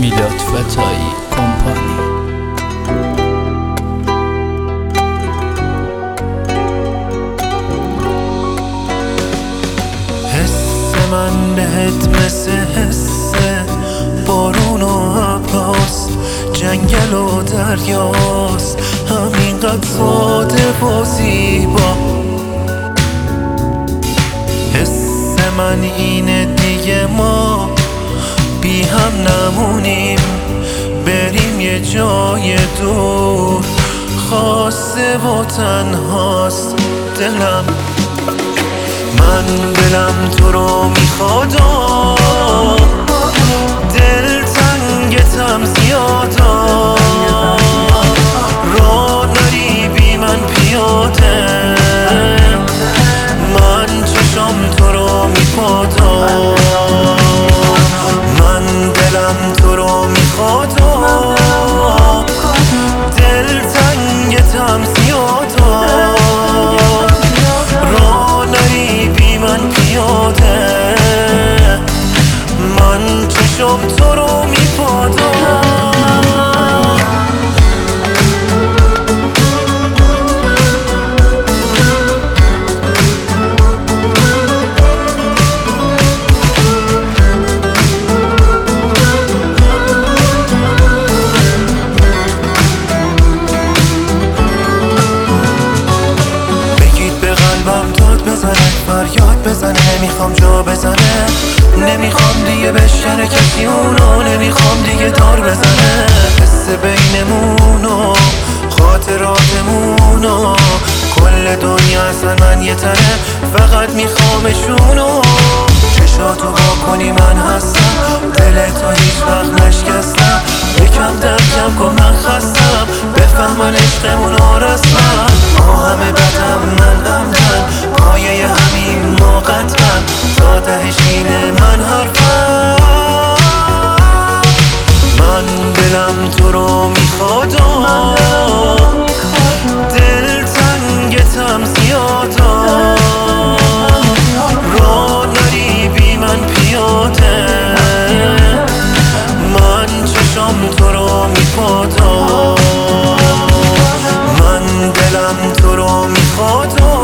میلاد فتایی کمپانی. حس من بهت مثل حس بارون و ابراست، جنگل و دریاست، همینقدر ساده و زیبا. حس من اینه دیگه ما بی هم نمونیم، بریم یه جای دور، خاصه و تنهاست دلم. من دلم تو رو میخوادا، دل تنگتم زیادا، راه نری بی من پیاده، من چشم تو رو میپادا. من دلم تو رو میخوادا، دل تنگتم زیادا، راه نری بی من پیاده، من چشم تو رو میپادا. فریاد بزنه، نمیخوام جا بزنه، نمیخوام دیگه بشکنه کسی اونو، نمیخوام دیگه دار بزنه. حس بینمونو، خاطراتمونو، کل دنیا اصلا من یه تنه، فقط میخوامشونو. چشاتو با کنی من هستم، دلتو هیچ وقت نشکستم، یکم درکم کن من خستم، بفهمن عشقمونو رسمم. ما همه بدم من غمتن، پایه همین ما قطعم، تا تهش اینه من حرفم. من دلم تو رو میخوادا، دل تنگتم زیادا، راه نری بی من پیاده، من چشم تو رو میپادا. من دلم تو رو میخوادا،